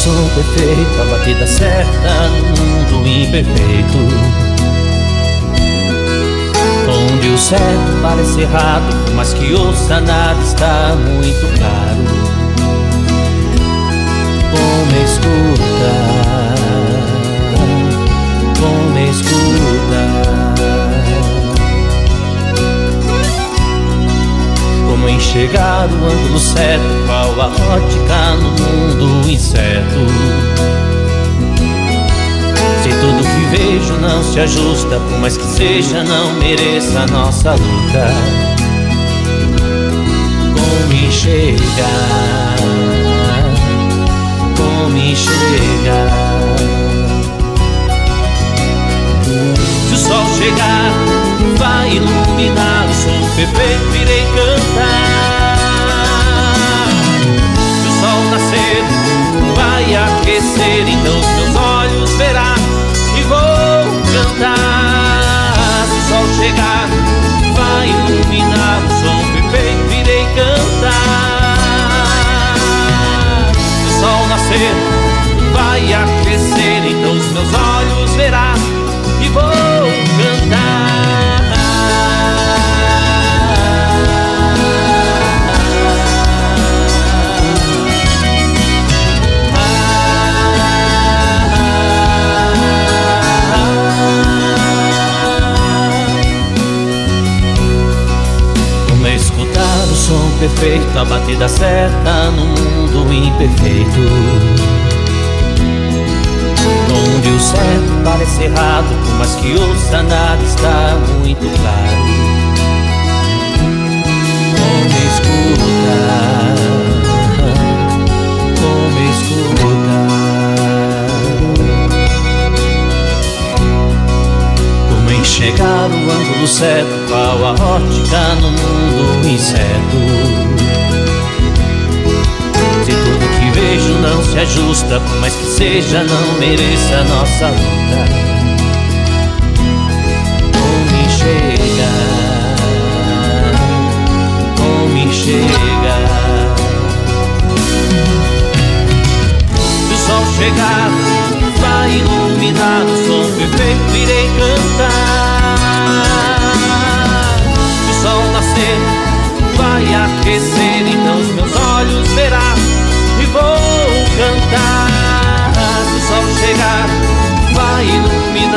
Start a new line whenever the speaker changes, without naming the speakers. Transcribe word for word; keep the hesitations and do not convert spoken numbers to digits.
som perfeito, a batida certa no mundo imperfeito, onde o certo parece errado, por mais que ouça nada está muito claro. Como escuta, como escuta, como enxergar o ângulo certo, qual a ótica no mundo incerto. Se tudo que vejo não se ajusta, por mais que seja, não mereça a nossa luta. Como enxergar, como enxergar. Se o sol chegar, vai iluminar o som perfeito, irei cantar. Se o sol nascer, vai aquecer, então os meus olhos verá e vou cantar. Se o sol chegar, vai iluminar o som perfeito, irei cantar. Se o sol nascer, vai aquecer, então os meus olhos verá e vou cantar. Como escutar o som perfeito, a batida certa no mundo imperfeito, onde o certo parece errado, por mais que ouça nada está muito claro. Como escuta, como escuta, como enxergar o ângulo certo, qual a ótica no mundo incerto. Se tudo que vejo não se ajusta, por mais que seja, não mereça a nossa luta. Como enxergar, como enxergar. Se o sol chegar, vai iluminar o som perfeito, irei cantar. Se o sol nascer, vai aquecer, então os meus olhos verá e vou cantar. Se o sol chegar, vai iluminar